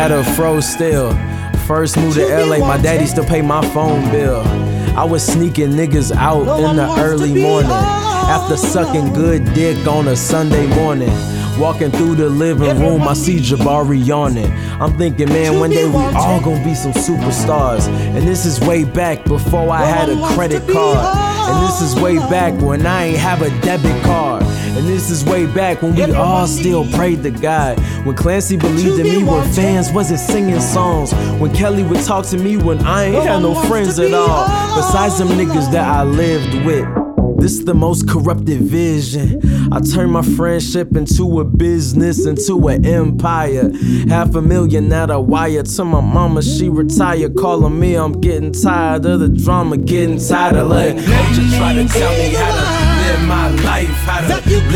had a fro still. First moved to LA, my daddy still pay my phone bill. I was sneaking niggas out in the early morning, after sucking good dick on a Sunday morning. Walking through the living room, I see Jabari yawning. I'm thinking, man, one day we all gonna be some superstars. And this is way back before I had a credit card. And this is way back when I ain't have a debit card. And this is way back when we all still prayed to God. When Clancy believed in me when fans wasn't singing songs. When Kelly would talk to me when I ain't had no friends at all, besides them niggas that I lived with. This the most corrupted vision. I turned my friendship into a business, into an empire. $500,000 at a wire to my mama, she retired. Calling me, I'm getting tired of the drama, getting tired of letting culture try to tell me how to live my life, how to